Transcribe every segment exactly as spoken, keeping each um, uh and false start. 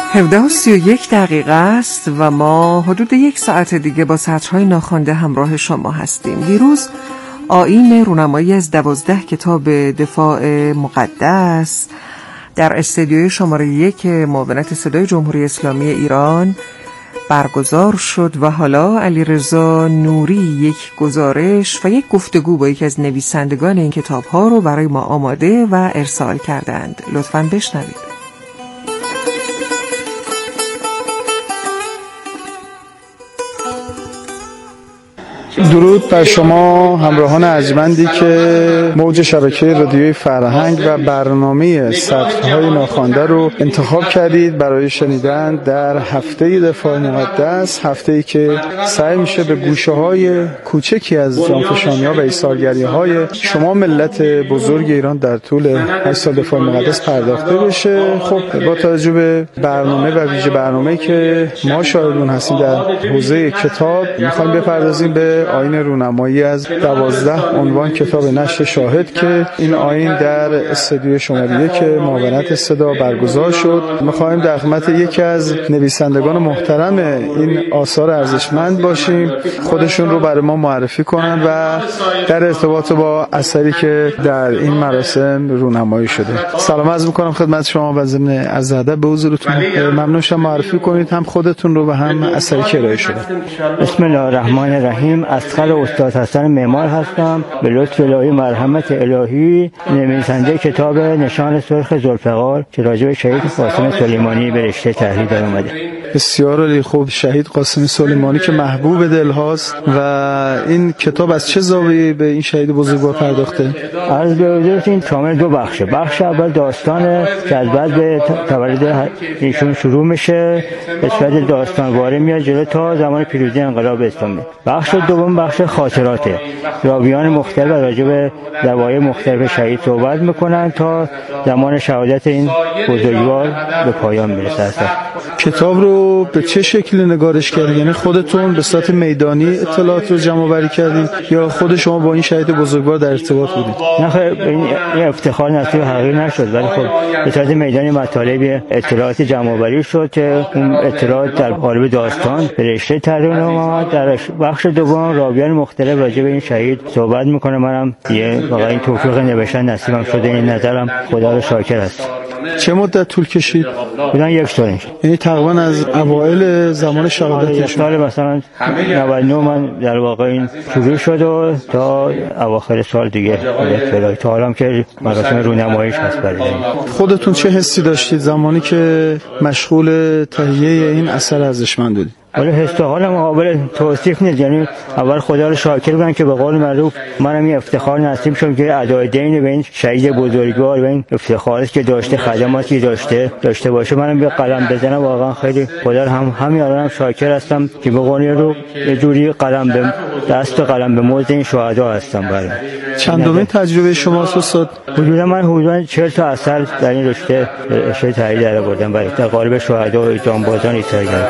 هفده و سی و یک دقیقه است و ما حدود یک ساعت دیگه با سطرهای ناخوانده همراه شما هستیم. دیروز آیین رونمایی از دوازده کتاب دفاع مقدس در استدیوی شماره یک معاونت صدای جمهوری اسلامی ایران برگزار شد و حالا علیرضا نوری یک گزارش و یک گفتگو با یکی از نویسندگان این کتاب‌ها رو برای ما آماده و ارسال کردند. لطفاً بشنوید. درود بر شما همراهان ارجمندی که موج شبکه رادیوی فرهنگ و برنامه سطرهای ناخوانده رو انتخاب کردید برای شنیدن در هفته دفاع مقدس، هفته‌ای که سعی میشه به گوشه‌های کوچکی از جانفشانی‌ها و ایثارگری‌های شما ملت بزرگ ایران در طول هشت سال دفاع مقدس پرداخته بشه. خب با توجه به برنامه و ویژه برنامه‌ای که ما شاهدون هستیم در حوزه کتاب، می‌خوایم بپردازیم به آیین رونمایی از دوازده عنوان کتاب نشر شاهد که این آیین در استودیو شماره یک معاونت صدا برگزار شد. می‌خوایم در خدمت یکی از نویسندگان محترم این آثار ارزشمند باشیم، خودشون رو برای ما معرفی کنن و در ارتباط با اثری که در این مراسم رونمایی شده. سلام عرض می‌کنم خدمت شما و ضمن عرض ادب به حضورتون. ممنون شما معرفی کنید هم خودتون رو و هم اثری که ارائه شده. بسم الله الرحمن الرحیم. اسقر استاد حسن معمار هستم. به لطف الهی مرحمت الهی نویسنده کتاب نشان سرخ ذوالفقار که راجع به شهید قاسم سلیمانی به رشته تحریر در اومده. بسیار عالی. خوب، شهید قاسم سلیمانی که محبوب دل هاست و این کتاب از چه زاویه‌ای به این شهید بزرگوار پرداخته؟ عرض به حضورت این شامل دو بخشه. بخش اول داستان که از بعد به تولد ایشون شروع میشه، به صورت داستانواره میاد جلو تا زمان پیروزی انقلاب اسلامی. بخش دوم بخش خاطراته. راویان مختلف راجع به دعوای مختلف شهید صحبت میکنن تا زمان شهادت این بزرگوار به پایان میرسه. کتاب رو به چه شکلی نگارش کردید؟ یعنی خودتون به صورت میدانی اطلاعات رو جمع آوری کردید یا خود شما با این شهید بزرگوار در ارتباط بودید؟ نه خیر، این افتخار نصیب حقیقی نشد، ولی خب به صورت میدانی مطالب اطلاعات جمع آوری شد که اون اطلاعات در قالب داستان به رشته تحریر اومد. در بخش دوم راویان مختلف راجع به این شهید صحبت میکنه. منم یه واقعا این توفیق نوشتن نصیبم شده. این نظرم خدا رو شاکر است. چه مدت طول کشید؟ بودن یک سال. یعنی تقریبا از اوایل زمان شهادتش سال مثلا نود و نه من در واقع این شروع شد و تا اواخر سال دیگه تا حالا که مراسم رونماییش هست. برای خودتون چه حسی داشتید زمانی که مشغول تهیه این اثر ارزشمند بودید؟ ولی حس و حالم قابل توصیف نیست. یعنی اول خدا رو شاکر بودم که به قول معروف منم این افتخار نصیب شد که ادای دین به این شهید بزرگوار و این افتخاراتی که داشته، خدماتی داشته داشته باشه منم به قلم بزنم. واقعا خیلی خدا رو هم همین الانم شاکر هستم که به قول رو یه جوری قلم به دست و قلم به موضع این شهدا هستم. برای چندمین تجربه شماست استاد؟ حدودا من حدودا چهل تا اثر در این رشته رشته تحریر در آوردم برای در قالب شهدا و جانبازان ایثارگر.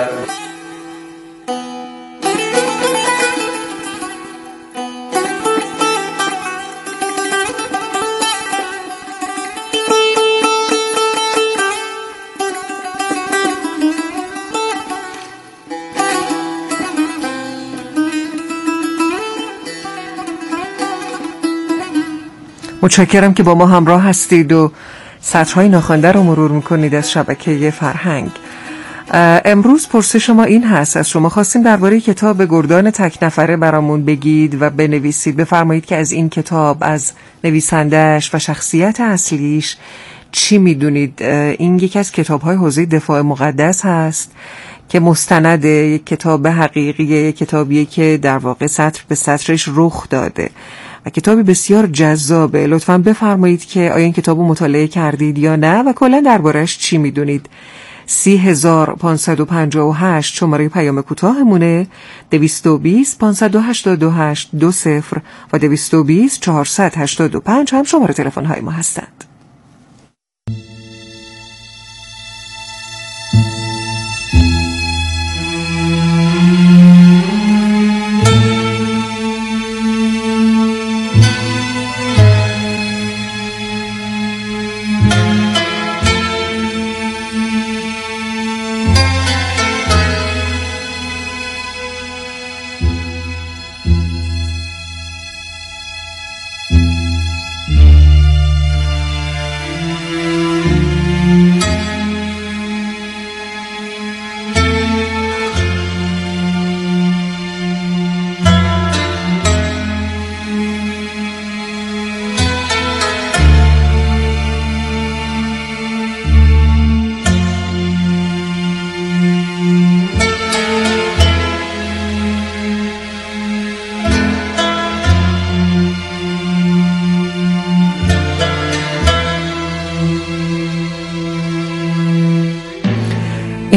متشکرم که با ما همراه هستید و سطرهای ناخوانده رو مرور میکنید از شبکه فرهنگ. امروز پرسش ما این هست، از شما خواستیم درباره کتاب گردان تک نفره برامون بگید و بنویسید. بفرمایید که از این کتاب، از نویسنده‌اش و شخصیت اصلیش چی میدونید. این یکی از کتاب‌های حوزه دفاع مقدس هست که مستند یک کتاب حقیقیه، یک کتابیه که در واقع سطر به سطرش رخ داده و کتابی بسیار جذابه. لطفاً بفرمایید که آیا این کتابو مطالعه کردید یا نه و کلاً درباره‌اش چی میدونید. سی هزار پانصد و پنجاه و هشت شماره پیام کوتاهمونه، دویست و بیست پانصد و هشتاد و هشت دو صفر و دویست و بیست چهارصد و هشتاد و پنج هم شماره تلفن های ما هستند.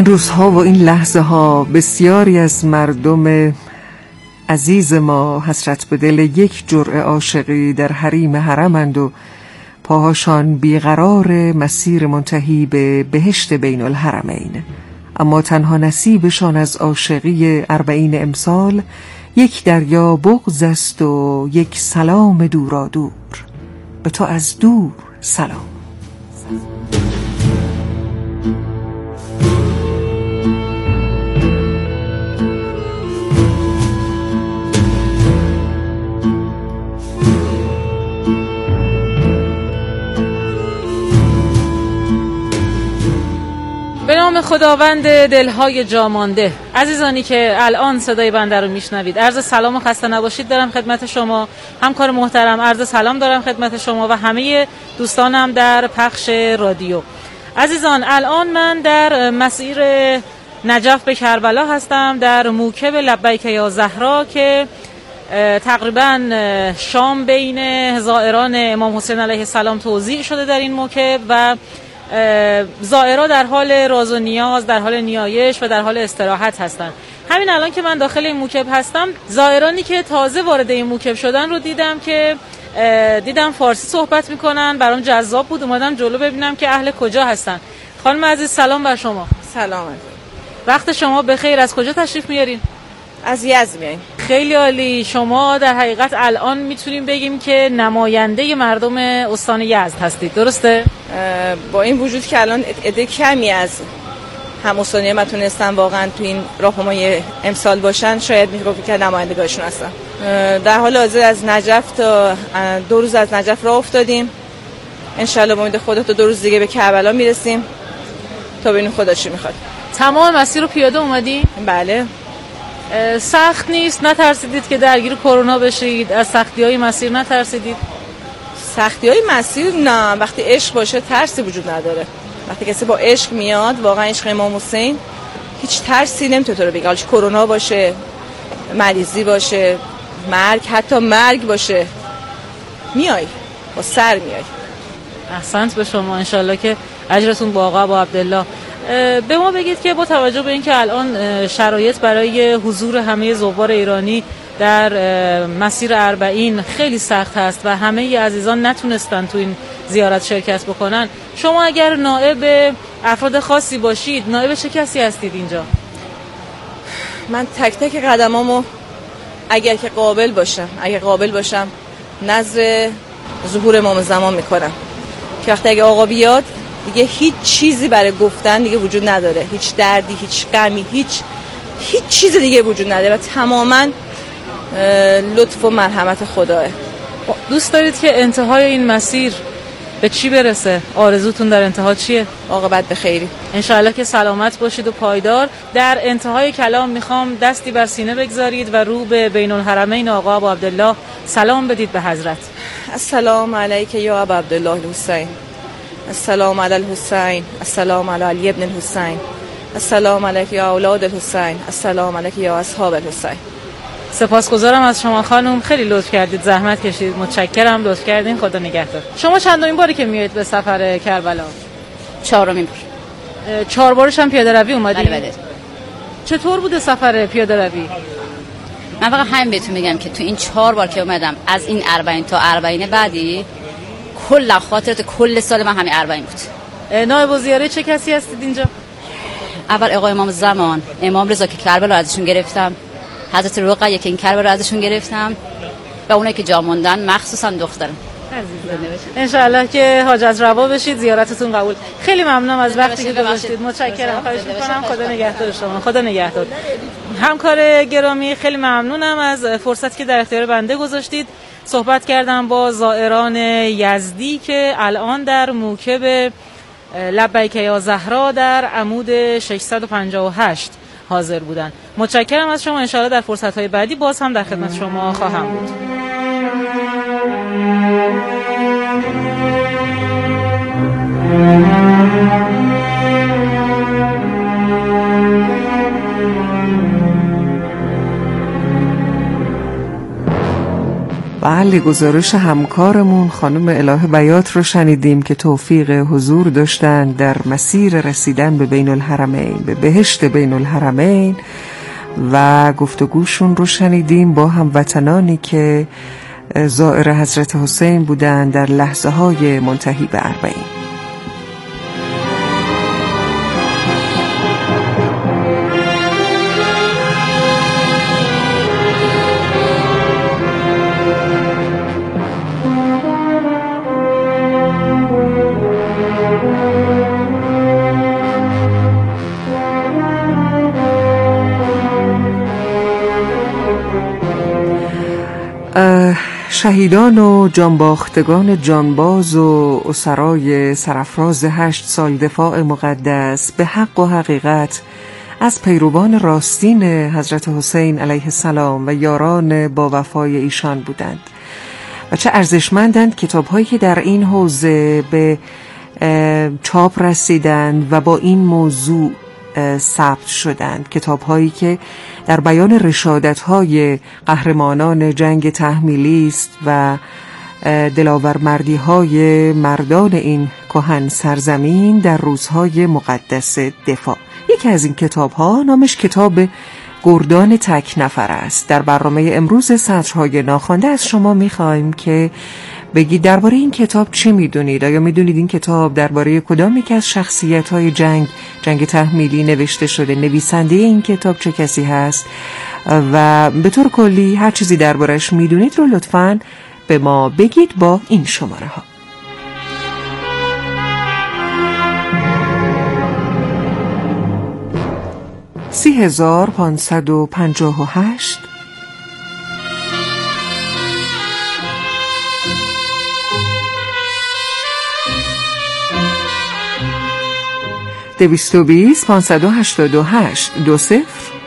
این روزها و این لحظه ها بسیاری از مردم عزیز ما حسرت به دل یک جرعه عاشقی در حریم حرمند و پاهاشان بیقرار مسیر منتهی به بهشت بین الحرمین، اما تنها نصیبشان از عاشقی اربعین امسال یک دریا بغض است و یک سلام دورا دور. به تو از دور سلام. به نام خداوند دلهای جامانده. عزیزانی که الان صدای بنده رو میشنوید، عرض سلام و خسته نباشید دارم خدمت شما. همکار محترم عرض سلام دارم خدمت شما و همه دوستانم در پخش رادیو. عزیزان، الان من در مسیر نجف به کربلا هستم، در موکب لبیک یا زهرا که تقریبا شام بین زائران امام حسین علیه السلام توزیع شده در این موکب و زائرها در حال راز و نیاز، در حال نیایش و در حال استراحت هستند. همین الان که من داخل این موکب هستم، زائرانی که تازه وارد این موکب شدن رو دیدم که دیدم فارسی صحبت میکنن. برام جذاب بود، اومدم جلو ببینم که اهل کجا هستن. خانم عزیز سلام بر شما. سلام. وقت شما بخیر. از کجا تشریف میارین؟ از یزد میاییم. خیلی عالی. شما در حقیقت الان میتونیم بگیم که نماینده مردم استان یزد هستید، درسته؟ با این وجود که الان عده کمی از هم‌استانی‌ها ما تونستن واقعا تو این راهپیمایی امسال باشن، شاید میشه گفت که نمایندگانشون هستن. در حال حاضر از نجف تا دو روز از نجف راه افتادیم. ان شاءالله با امید خدا تا دو روز دیگه به کربلا میرسیم تا ببینیم خدا چی میخواد. تمام مسیر رو پیاده اومدی؟ بله. سخت نیست؟ نترسیدید که درگیر کرونا بشید؟ از سختی‌های مسیر نترسیدید؟ سختی‌های مسیر نه، وقتی عشق باشه ترسی وجود نداره. وقتی کسی با عشق میاد، واقعا عشق امام حسین، هیچ ترسی نمیتونه تو رو بگه. حالا کرونا باشه، مریضی باشه، مرگ، حتی مرگ باشه، میای با سر میای. احسنت به شما. انشالله که اجرتون با آقا با عبدالله. به ما بگید که با توجه به اینکه الان شرایط برای حضور همه زوار ایرانی در مسیر اربعین خیلی سخت هست و همه عزیزان نتونستن تو این زیارت شرکت بکنن، شما اگر نائب افراد خاصی باشید، نائب چه کسی هستید اینجا؟ من تک تک قدمامو اگر که قابل باشم اگر قابل باشم نظر ظهور امام زمان میکنم که وقتی اگه آقا بیاد دیگه هیچ چیزی برای گفتن دیگه وجود نداره، هیچ دردی، هیچ غمی، هیچ هیچ چیز دیگه وجود نداره و تماما لطف و مرحمت خداه. دوست دارید که انتهای این مسیر به چی برسه؟ آرزوتون در انتها چیه؟ عاقبت به خیری. انشاءالله که سلامت باشید و پایدار. در انتهای کلام میخوام دستی بر سینه بگذارید و رو به بین الحرمین آقا ابو عبدالله سلام بدید به حضرت. السلام علیک یا ابو عبدالله الحسین، السلام علی الحسین، السلام علی علی ابن الحسین، السلام علیک یا اولاد الحسین، السلام علیک یا اصحاب الحسین. سپاسگزارم از شما خانم، خیلی لطف کردید، زحمت کشید. متشکرم، لطف کردین. خدا نگهدار. شما چندمین باری که میایید به سفر کربلا؟ چهارمین بار. چهار بارش هم پیاده روی اومدید؟ بله بله. چطور بوده سفر پیاده روی؟ من فقط همین بهتون میگم که تو این چهار بار که اومدم، از این اربعین تا اربعین بعدی، کل خاطرات کل سال من همین اربعین بود. نائب الزیاره چه کسی هستید اینجا؟ اول آقا امام زمان، امام رضا که کربلا ازشون گرفتم، حضرت رقیه که این کربلا ازشون گرفتم و اونایی که جا موندن، مخصوصا دخترم. انشاءالله که حاجت روا بشید، زیارتتون قبول. خیلی ممنونم از وقتی که گذاشتید. متشکرم. خواهش می‌کنم. خدا نگهدار شما. خدا نگهدار. همکار گرامی، خیلی ممنونم از فرصتی که در اختیار بنده گذاشتید. صحبت کردم با زائران یزدی که الان در موکب لبیک یا زهرا در عمود ششصد و پنجاه و هشت حاضر بودن. متشکرم از شما. انشاءالله در فرصت‌های بعدی باز هم در خدمت شما خواهم بود. بله، گزارش همکارمون خانم الهه بیات رو شنیدیم که توفیق حضور داشتن در مسیر رسیدن به بین الحرمین، به بهشت بین الحرمین، و گفتگوشون رو شنیدیم با هموطنانی که زائر حضرت حسین بودن در لحظه های منتهی به اربعین. شهیدان و جانباختگان جانباز و اسرای سرافراز هشت سال دفاع مقدس به حق و حقیقت از پیروان راستین حضرت حسین علیه السلام و یاران با وفای ایشان بودند و چه ارزشمندند کتاب‌هایی که در این حوزه به چاپ رسیدند و با این موضوع ثبت شدند، کتاب‌هایی که در بیان رشادت‌های قهرمانان جنگ تحمیلی است و دلاورمردی‌های مردان این کهن سرزمین در روزهای مقدس دفاع. یکی از این کتاب‌ها نامش کتاب گردان تک نفر است. در برنامه امروز سطرهای ناخوانده از شما می‌خوایم که بگید درباره این کتاب چی میدونید؟ آیا میدونید این کتاب درباره کدام یک از شخصیت‌های جنگ جنگ تحمیلی نوشته شده؟ نویسنده این کتاب چه کسی هست؟ و به طور کلی هر چیزی درباره‌اش میدونید رو لطفاً به ما بگید با این شماره ها. سی هزار پانصد و پنجاه و هشت دویست و بیست پانصد و هشتاد و هشت دو صفر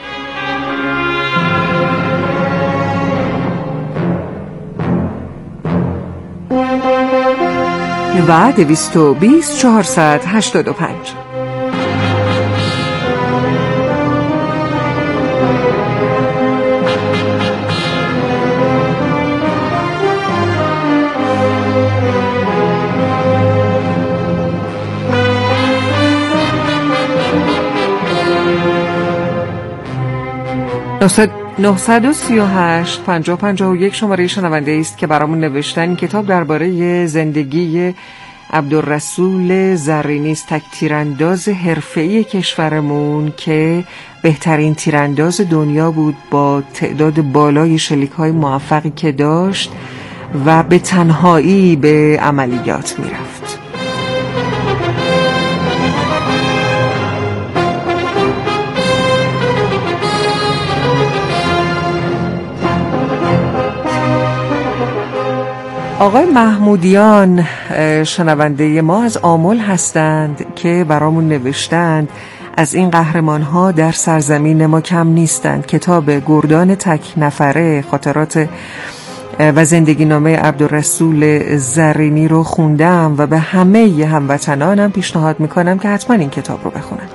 و دویست و بیست چهارصد هشتاد و پنج. نهصد و سی و هشت پنجاه پنجاه و یک شماره شنونده است که برامون نوشتن این کتاب درباره زندگی عبدالرسول زرینی است، تک تیرانداز حرفه‌ای کشورمون که بهترین تیرانداز دنیا بود با تعداد بالای شلیک‌های موفقی که داشت و به تنهایی به عملیات میرفت. آقای محمودیان شنونده ما از آمل هستند که برامون نوشتند از این قهرمان ها در سرزمین ما کم نیستند. کتاب گردان تک نفره خاطرات و زندگی نامه عبدالرسول زرینی رو خوندم و به همه هموطنانم پیشنهاد میکنم که حتما این کتاب رو بخونن.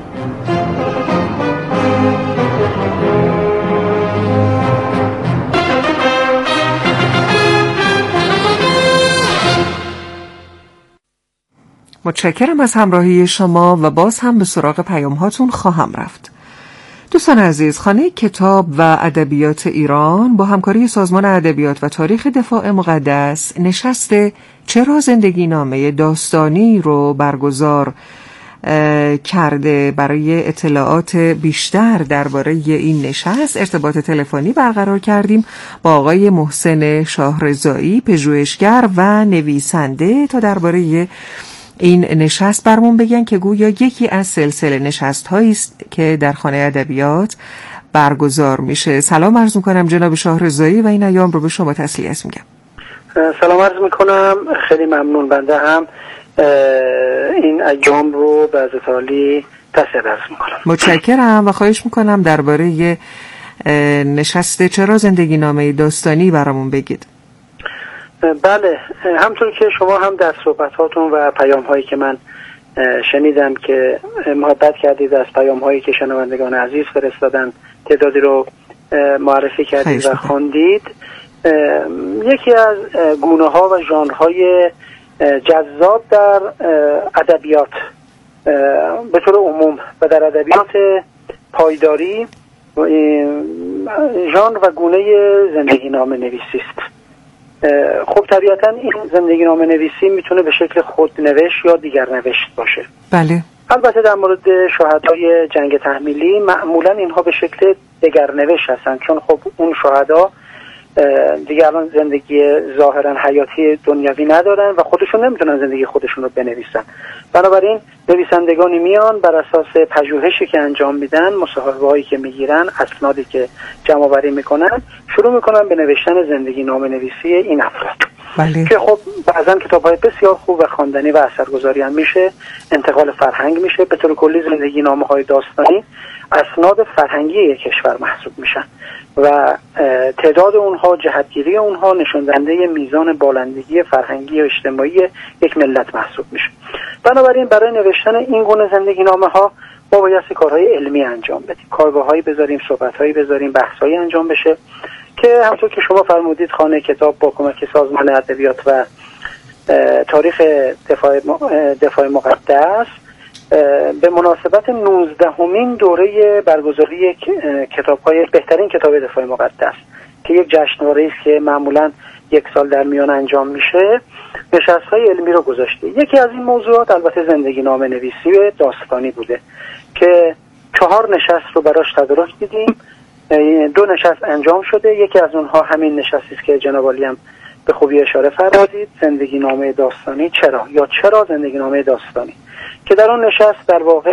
متشکرم از همراهی شما و باز هم به سراغ پیام هاتون خواهم رفت. دوستان عزیز، خانه کتاب و ادبیات ایران با همکاری سازمان ادبیات و تاریخ دفاع مقدس نشست چرا زندگی نامه داستانی رو برگزار کرده. برای اطلاعات بیشتر درباره این نشست ارتباط تلفنی برقرار کردیم با آقای محسن شاهرضایی، پژوهشگر و نویسنده، تا درباره این نشست برمون بگن که گویا یکی از سلسله نشست هایی است که در خانه ادبیات برگزار میشه. سلام عرض میکنم جناب شاهرضایی و این ایام رو به شما تسلیت میگم. سلام عرض میکنم، خیلی ممنون. بنده هم این ایام رو به عزت عالی تسلیت عرض میکنم. متشکرم و خواهش میکنم درباره نشست چرا زندگی نامه داستانی برامون بگید. بله، همطور که شما هم در صحبتاتون و پیام هایی که من شنیدم که محبت کردید از پیام هایی که شنوندگان عزیز فرستادن، تعدادی رو معرفی کردید و خواندید. یکی از گونه ها و ژانرهای جذاب در ادبیات به طور عموم و در ادبیات پایداری ژانر و گونه زندگی نامه نویسی است. خب طبیعتا این زندگی نامه نویسی میتونه به شکل خودنوشت یا دیگر نوشت باشه. بله. البته در مورد شهدای جنگ تحمیلی معمولا اینها به شکل دگرنوشت هستن، چون خب اون شهدا دیگه الان زندگی ظاهرا حیاتی دنیوی ندارن و خودشون نمیتونن زندگی خودشون رو بنویسن. بنابراین نویسندگانی میان بر اساس پژوهشی که انجام میدن، مصاحبه هایی که میگیرن، اسنادی که جمع آوری میکنن، شروع میکنن به نوشتن زندگی نامه نویسی این افراد. بله. که خب بعضا کتاب‌های بسیار خوب و خواندنی و اثرگذاری هم میشه، انتقال فرهنگ میشه. به طور کلی زندگی نامه‌های داستانی اسناد فرهنگی یک کشور محسوب میشن و تعداد اونها، جهتگیری اونها نشون دهنده میزان بالندگی فرهنگی و اجتماعی یک ملت محسوب میشه. بنابراین برای نوشتن این گونه زندگی نامه ها ما باید کارهای علمی انجام بدیم، کارگاه‌هایی بذاریم، صحبت‌هایی بذاریم، بحث‌هایی انجام بشه که همونطور که شما فرمودید خانه کتاب با کمک سازمان ادبیات و تاریخ دفاع دفاع مقدس به مناسبت نوزدهمین دوره برگزاری کتاب‌های بهترین کتاب دفاع مقدس که یک جشنواره است که معمولاً یک سال در میان انجام میشه، نشست‌های علمی رو گذاشته. یکی از این موضوعات البته زندگی نامه نویسی داستانی بوده که چهار نشست رو براش تدارک دیدیم. دو نشست انجام شده، یکی از اونها همین نشستی است که جناب عالی هم به خوبی اشاره فرمودید، زندگی نامه داستانی چرا یا چرا زندگی نامه داستانی، که در اون نشست در واقع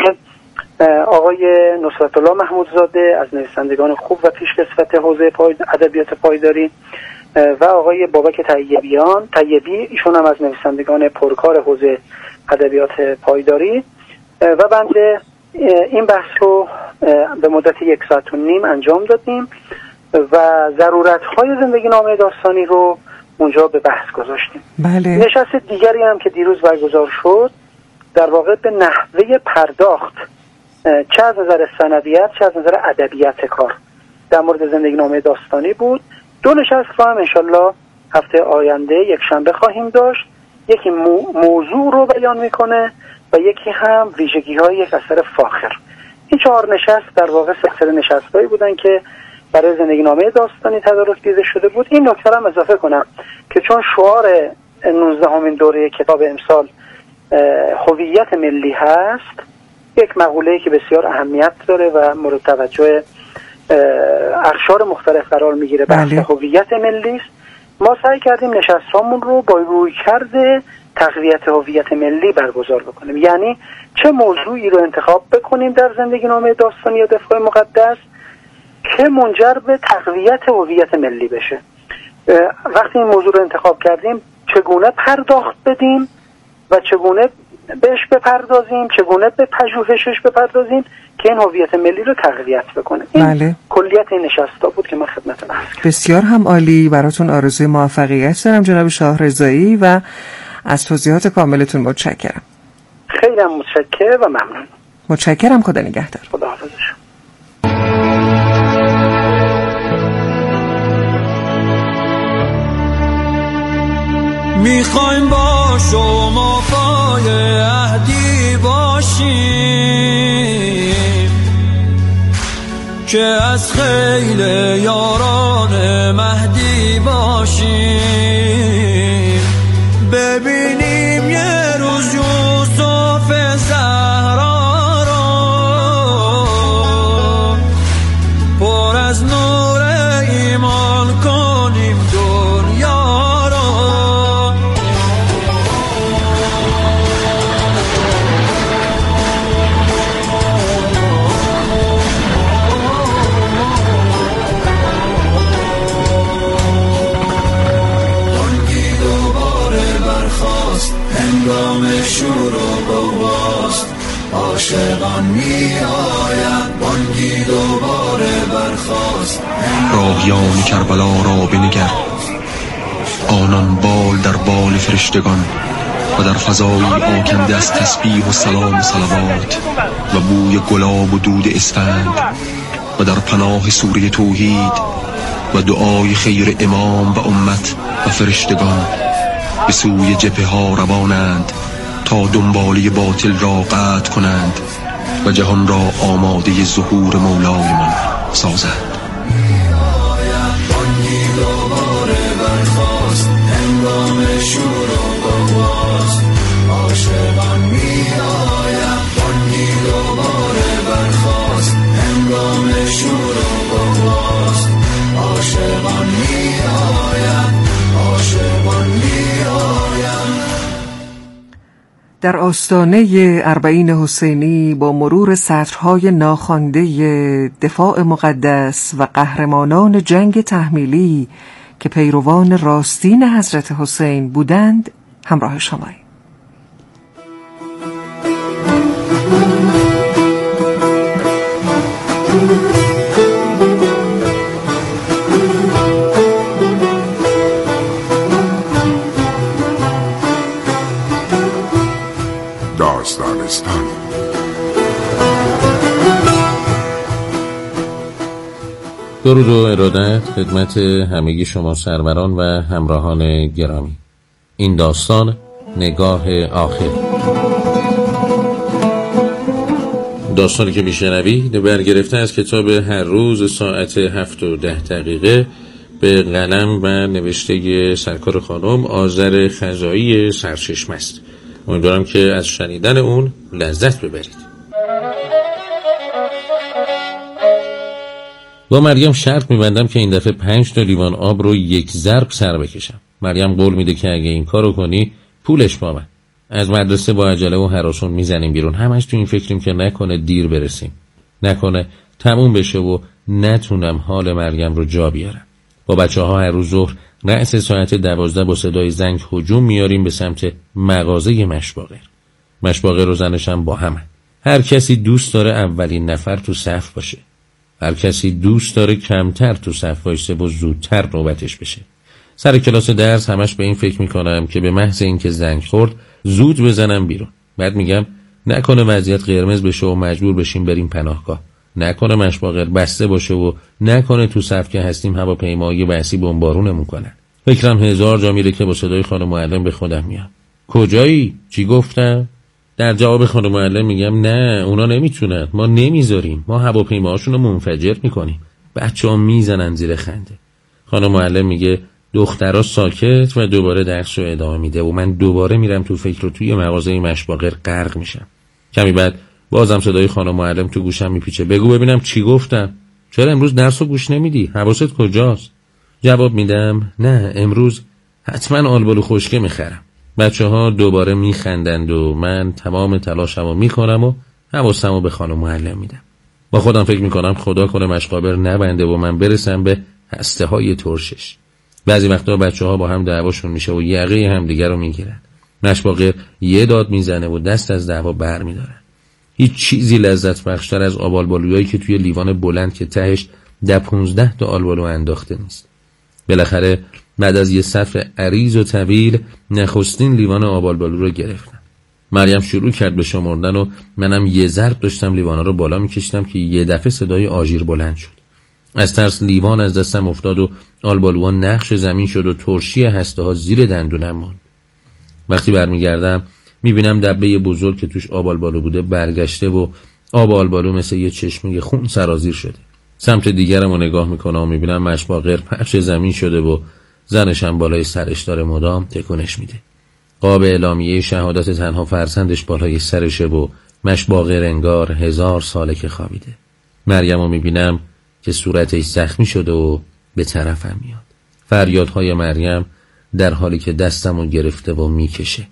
آقای نصرت الله محمودزاده از نویسندگان خوب و پیشکسوت حوزه ادبیات پایداری و آقای بابک طیبیان طیبی ایشون هم از نویسندگان پرکار حوزه ادبیات پایداری و بنده این بحث رو به مدت یک ساعت و نیم انجام دادیم و ضرورت‌های زندگی نامه داستانی رو اونجا به بحث گذاشتیم. بله. نشست دیگری هم که دیروز برگزار شد در واقع به نحوه پرداخت چه از نظر سندیت چه از نظر ادبیات کار در مورد زندگی نامه داستانی بود. دو نشست رو هم انشالله هفته آینده یک شنبه خواهیم داشت. یکی موضوع رو بیان میکنه و یکی هم ویژگی های یک اثر فاخر. این چهار نشست در واقع سلسله نشستایی بودن که برای زندگی نامه داستانی تدارک دیده شده بود. این نکته هم اضافه کنم که چون شعار نوزدهمین دوره کتاب امسال هویت ملی هست، یک مقوله‌ای که بسیار اهمیت داره و مورد توجه اقشار مختلف قرار میگیره، بحث هویت ملی است. ما سعی کردیم نشستامون رو با رویکرد تقویت هویت ملی برگزار بکنیم، یعنی چه موضوعی رو انتخاب بکنیم در زندگی نامه داستانی یا دفاع مقدس که منجر به تقویت هویت ملی بشه. وقتی این موضوع رو انتخاب کردیم چگونه پرداخت بدیم و چگونه بهش بپردازیم، چگونه به پژوهشش بپردازیم که این هویت ملی رو تقویت بکنه. این بله. کلیت این نشستا بود که من خدمتتون عرض کردم. بسیار هم عالی. براتون آرزوی موفقیت دارم جناب شاهرضایی و از توضیحات کاملتون متشکرم. خیلی هم متشکرم و ممنون. متشکرم. خدا نگهدار. خدا حافظ. میخوایم با شما پای عهدی باشیم که از خیل یاران مهدی باشیم، ببینیم یه روز یوسف زهرا رو پر از نور ایمان کنیم دنیا رو. هنگام شور و گواست عاشقان می آیند، بانگی دوباره برخاست. راهیان کربلا را بنگر، آنان بال در بال فرشتگان و در فضایی آکنده از تسبیح و سلام و صلوات و بوی گلاب و دود اسفند و در پناه سوره توحید و دعای خیر امام و امت و فرشتگان به سوی جبهه ها روانند تا دنباله باطل را قطع کنند و جهان را آماده ظهور مولای من سازند. در آستانه اربعین حسینی با مرور سطرهای ناخوانده دفاع مقدس و قهرمانان جنگ تحمیلی که پیروان راستین حضرت حسین بودند همراه شماییم. داستانستان. درود و ارادت خدمت همگی شما سروران و همراهان گرامی. این داستان نگاه آخر، داستانی که میشنوید برگرفته از کتاب هر روز ساعت هفت و ده دقیقه به قلم و نوشته سرکار خانم آذر خزایی سرچشمه است. امیدوارم که از شنیدن اون لذت ببرید. با مریم شرط میبندم که این دفعه پنج تا لیوان آب رو یک ضرب سر بکشم. مریم قول میده که اگه این کارو کنی پولش با من. از مدرسه با عجله و هراسون میزنیم بیرون. همش تو این فکریم که نکنه دیر برسیم، نکنه تموم بشه و نتونم حال مریم رو جا بیارم. با بچه ها هر روز ظهر رأس ساعت دوازده با صدای زنگ هجوم میاریم به سمت مغازه مشباغر. مشباغر و زنشم با همه. هر کسی دوست داره اولین نفر تو صف باشه. هر کسی دوست داره کمتر تو صف وایسه و زودتر نوبتش بشه. سر کلاس درس همش به این فکر میکنم که به محض اینکه زنگ خورد زود بزنم بیرون. بعد میگم نکنه وضعیت قرمز بشه و مجبور بشیم بریم پناهگاه. نکنه مشباغر بسته باشه و نکنه تو صف که هستیم هواپیمای وحشی بمبارونمون کنن. فکرم هزار جا میره که با صدای خانم معلم به خودم میام. کجایی؟ چی گفتم؟ در جواب خانم معلم میگم نه اونا نمیتونن، ما نمیذاریم، ما هواپیماهاشون رو منفجر میکنیم. بچه‌ها میزنن زیر خنده. خانم معلم میگه دخترها ساکت و دوباره درس رو ادامه میده و من دوباره میرم تو فکر رو توی مغازه مشباغر غرق میشم. کمی بعد بازم صدای خانم معلم تو گوشم میپیچه. بگو ببینم چی گفتم؟ چرا امروز درس رو گوش نمیدی؟ حواست کجاست؟ جواب میدم نه امروز حتما آلبالو خشکه میخرم. بچه ها دوباره میخندند و من تمام تلاشمو میکنم و حواسمو به خانم معلم میدم. با خودم فکر میکنم خدا کنه مشقابر نبنده و من برسم به هسته های ترشش. بعضی وقتا بچه ها با هم دعواشون میشه و یقه همدیگه رو میگیرن. مشقابر یه داد میزنه و دست از دعوا بر میدارن. هیچ چیزی لذت بخشتر از آب آلبالویی که توی لیوان بلند که تهش ده پونزده تا آلبالو انداخته نیست. بالاخره بعد از یه صف عریض و طویل نخستین لیوان آب آلبالو رو گرفتم. مریم شروع کرد به شمردن و منم یه ضرب داشتم لیوانا رو بالا میکشتم که یه دفعه صدای آژیر بلند شد. از ترس لیوان از دستم افتاد و آلبالوها نقش زمین شد و ترشی هسته ها زیر دندونم ماند. وقتی برمیگردم میبینم دبه بزرگ که توش آب آلبالو بوده برگشته و آب آلبالو مثل یه چشمه خون سرازیر شده. سمت دیگرم رو نگاه میکنم و میبینم مشباغر پخش زمین شده و زنشم بالای سرش داره مدام تکونش میده. قاب اعلامیه شهادت تنها فرزندش بالای سرشه و مشباغر انگار هزار ساله که خوابیده. مریم رو میبینم که صورتش زخمی شده و به طرفم میاد. فریادهای مریم در حالی که دستمو گرفته و میکشه.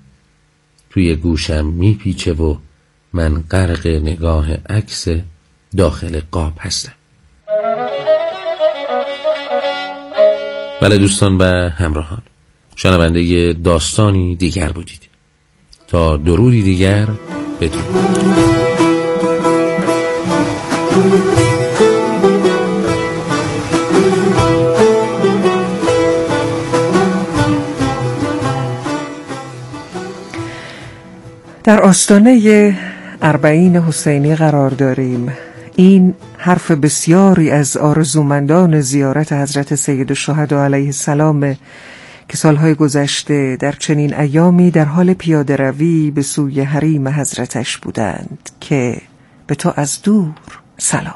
توی گوشم میپیچه و من غرق نگاه عکس داخل قاب هستم. بله دوستان و همراهان، شنونده داستانی دیگر بودید. تا درودی دیگر بدرود. در آستانه اربعین حسینی قرار داریم. این حرف بسیاری از آرزومندان زیارت حضرت سیدالشهدا علیه السلام که سالهای گذشته در چنین ایامی در حال پیاده روی به سوی حریم حضرتش بودند که به تو از دور سلام.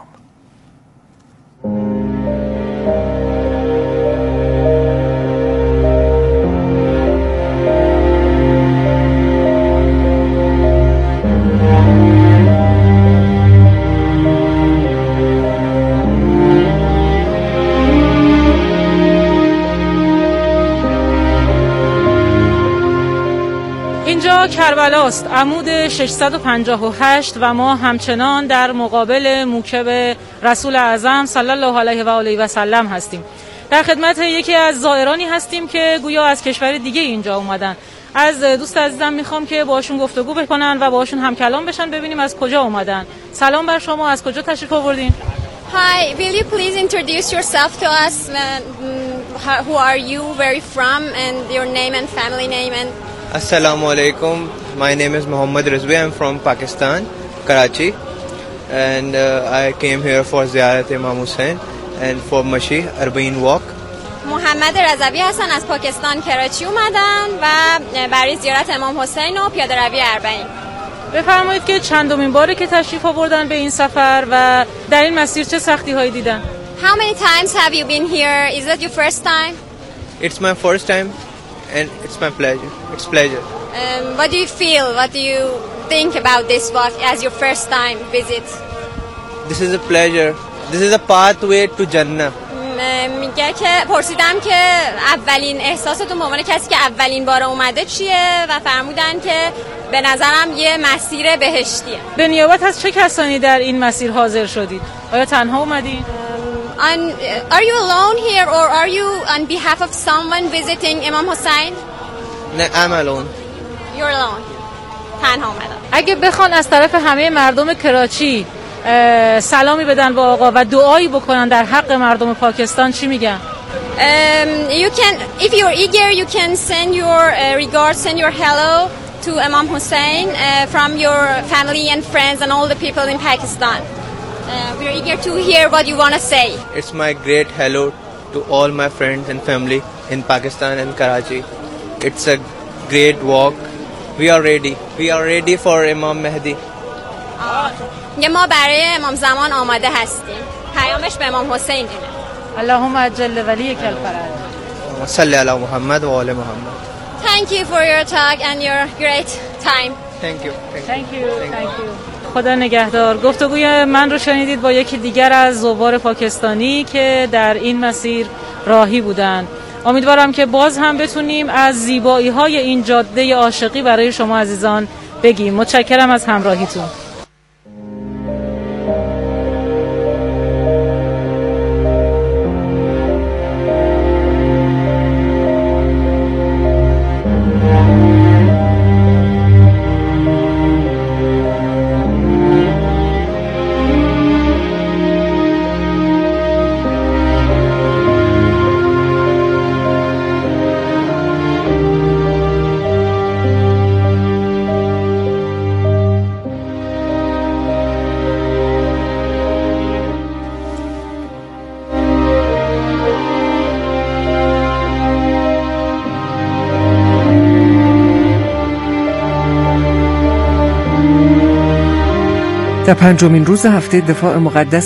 اینجا کربلاست، عمود ششصد و پنجاه و هشت و ما همچنان در مقابل موکب رسول اعظم صلی الله علیه و آله و سلم هستیم. در خدمت یکی از زائرانی هستیم که گویا از کشور دیگه اینجا اومدن. از دوست عزیزم میخوام که باشون گفتگو بکنن و باشون هم کلام بشن، ببینیم از کجا اومدن. سلام بر شما، از کجا تشریف آوردین؟ Hi, will you please introduce yourself to us? Uh, who are you, where are you from, and your name and family name? And Assalamu alaikum. My name is Muhammad Rizvi. I'm from Pakistan, Karachi, and uh, I came here for Ziyarat Imam Hussain and for Mashi Arbaeen walk. محمد رضوی هستن، از پاکستان کراچی اومدن و برای زیارت امام حسین و پیاده روی اربعین. بفرمایید که چندمین باره که تشریف آوردن به این سفر و در این مسیر چه سختی هایی دیدن؟ How many times have you been here? Is it your first time? It's my first time and it's my pleasure. It's pleasure. Um, what do you feel? What do you think about this walk as your first time visit? This is a pleasure. This is a pathway to Jannah. میگه که پرسیدم که اولین احساستون به عنوان کسی که اولین بار اومده چیه و فرمودن که به نظرم یه مسیر بهشتیه. به نیابت از چه کسانی در این مسیر حاضر شدید؟ آیا تنها اومدید؟ Um, on, are you alone here or are you on behalf of someone visiting Imam Hussein? No, I'm alone. You're alone. تنها اومدم. اگه بخوان از طرف همه مردم کراچی سلامی بدن به آقا و دعایی بکنن در حق مردم پاکستان چی میگن؟ Um, you can, if you're eager, you can send your uh, regards, send your hello to Imam Hussein uh, from your family and friends and all the people in Pakistan. Uh, we're eager to hear what you want to say. It's my great hello to all my friends and family in Pakistan and Karachi. It's a great walk. We are ready. We are ready for Imam Mahdi. یه ما برای امام زمان آماده هستیم. پیامش به امام حسین اینه. اللهم عجل ولیک الفرج. صلی علی محمد و آل محمد. Thank you for your talk and your great time. Thank you. Thank you. Thank you. خدا نگهدار. گفتگوی من رو شنیدید با یکی دیگر از زوار پاکستانی که در این مسیر راهی بودند. امیدوارم که باز هم بتونیم از زیبایی‌های این جاده عاشقی برای شما عزیزان بگیم. متشکرم از همراهیتون. در پنجمین روز هفته دفاع مقدس